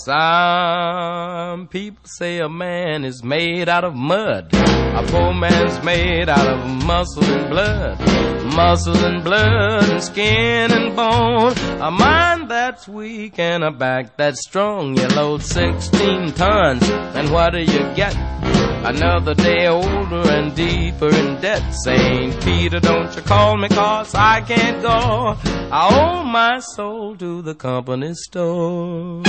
Some people say a man is made out of mud. A poor man's made out of muscle and blood. Muscle and blood and skin and bone. A mind that's weak and a back that's strong. You load 16 tons, and what do you get? Another day older and deeper in debt. St. Peter, don't you call me, 'cause I can't go. I owe my soul to the company store.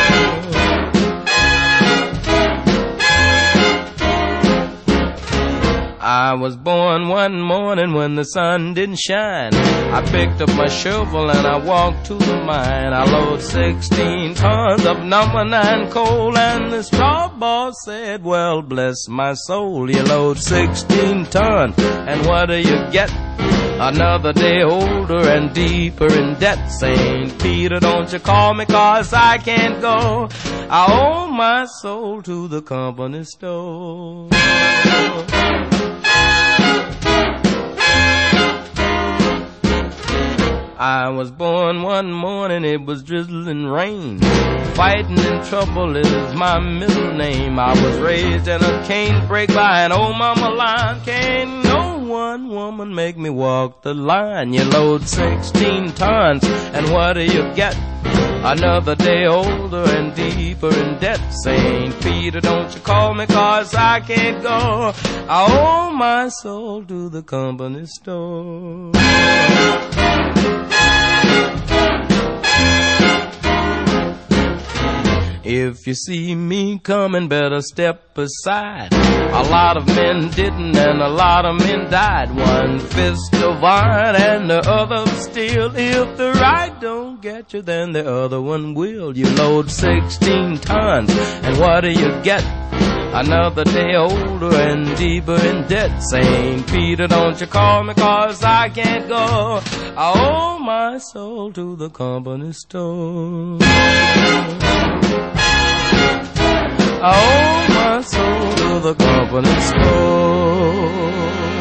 I was born one morning when the sun didn't shine. I picked up my shovel and I walked to the mine. I load 16 tons of number 9 coal, and the straw boss said, well, bless my soul, you load 16 tons, and what do you get? Another day older and deeper in debt. St. Peter, don't you call me, 'cause I can't go. I owe my soul to the company store. I was born one morning, it was drizzling rain. Fighting in trouble is my middle name. I was raised in a canebrake by an old mama line. Can't no one woman make me walk the line. You load 16 tons, and what do you get? Another day older and deeper in debt. St. Peter, don't you call me, 'cause I can't go. I owe my soul to the company store. If you see me coming, better step aside. A lot of men didn't and a lot of men died. One fist of iron and the other of steel. If the right don't get you, then the other one will. You load 16 tons, and what do you get? Another day older and deeper in debt. St. Peter, don't you call me, 'cause I can't go. I owe my soul to the company store. I owe my soul to the company store.